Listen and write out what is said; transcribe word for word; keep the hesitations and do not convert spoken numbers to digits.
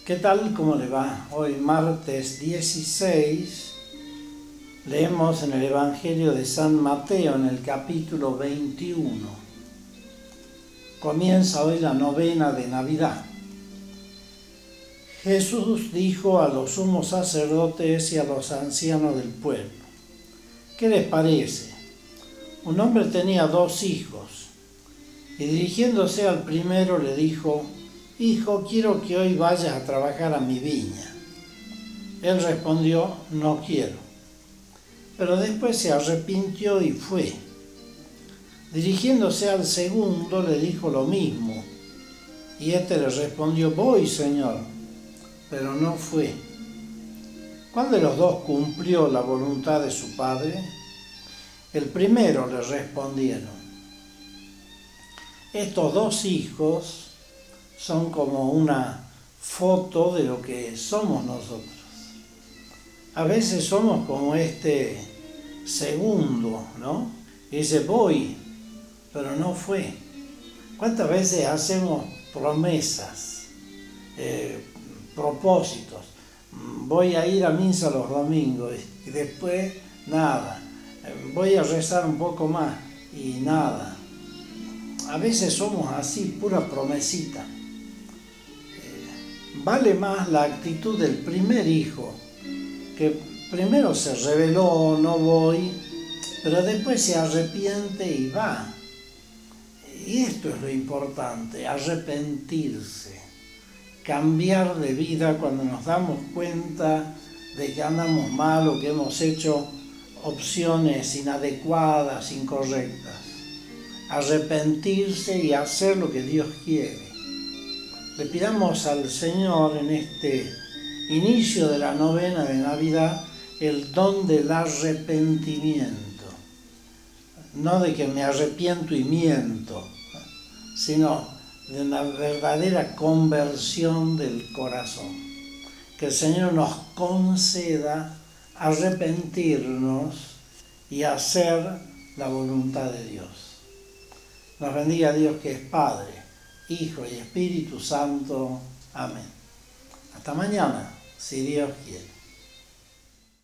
¿Qué tal? ¿Cómo le va? Hoy martes dieciséis leemos en el Evangelio de San Mateo en el capítulo veintiuno. Comienza hoy la novena de Navidad. Jesús dijo a los sumos sacerdotes y a los ancianos del pueblo: ¿qué les parece? Un hombre tenía dos hijos y dirigiéndose al primero le dijo: Hijo, quiero que hoy vayas a trabajar a mi viña. Él respondió: no quiero. Pero después se arrepintió y fue. Dirigiéndose al segundo le dijo lo mismo. Y éste le respondió: voy, Señor. Pero no fue. ¿Cuál de los dos cumplió la voluntad de su padre? El primero, le respondieron. Estos dos hijos son como una foto de lo que somos nosotros. A veces somos como este segundo, ¿no? Y dice: voy, pero no fue. ¿Cuántas veces hacemos promesas, eh, propósitos? Voy a ir a misa los domingos y después nada. Voy a rezar un poco más y nada. A veces somos así, pura promesita. Vale más la actitud del primer hijo, que primero se rebeló, no voy, pero después se arrepiente y va. Y esto es lo importante, arrepentirse, cambiar de vida cuando nos damos cuenta de que andamos mal o que hemos hecho opciones inadecuadas, incorrectas. Arrepentirse y hacer lo que Dios quiere. Le pidamos al Señor en este inicio de la novena de Navidad el don del arrepentimiento. No de que me arrepiento y miento, sino de una verdadera conversión del corazón. Que el Señor nos conceda arrepentirnos y hacer la voluntad de Dios. Nos bendiga Dios, que es Padre, Hijo y Espíritu Santo. Amén. Hasta mañana, si Dios quiere.